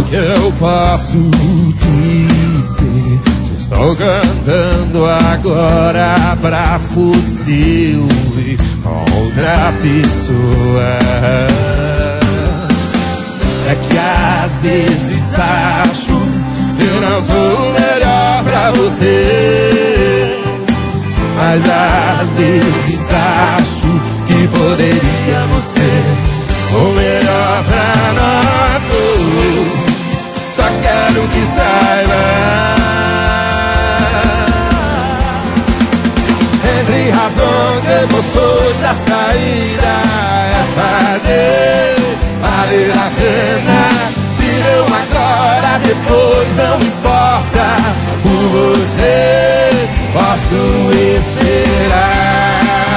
O que eu posso dizer? Estou cantando agora pra fuzil e outra pessoa. É que às vezes acho que eu não sou o melhor pra você, mas às vezes acho que poderíamos ser o melhor pra nós dois. Só quero que saiba, entre razões e emoções, a saída é fazer valer a pena. Se não agora, depois não importa, por você posso esperar.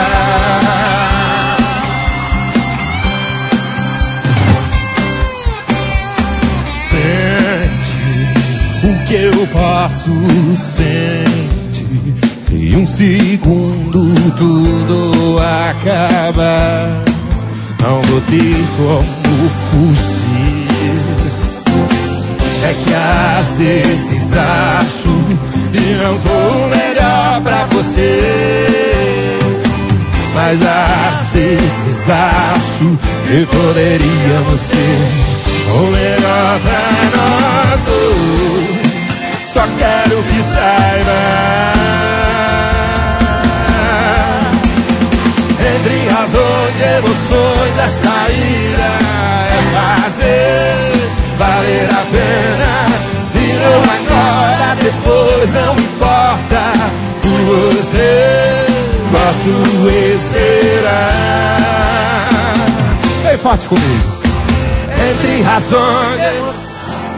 Sente o que eu posso sentir. Se um segundo tudo acabar, não vou ter como fugir. É que às vezes acho que não sou o melhor pra você, mas às vezes acho que poderíamos ser o melhor pra nós dois. Só quero que saiba, entre razões e emoções, a saída é fazer valer a pena. Se não agora, depois não importa, por você posso esperar. Bem forte comigo. Entre razões e emoções.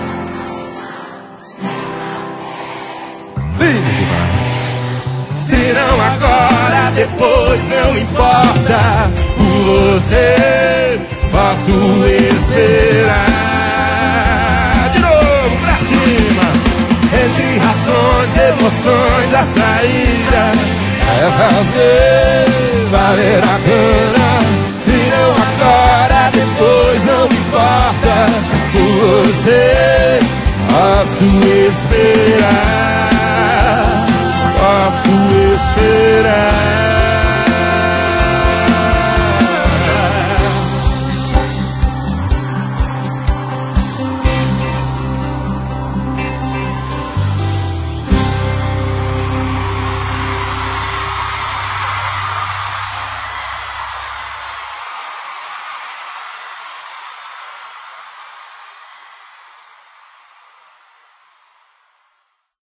Lindo demais. Se não agora, depois não importa, por você posso esperar. De novo, pra cima. Entre razões e emoções, a saída é fazer valer a pena. Se não agora, depois não importa, por você posso esperar.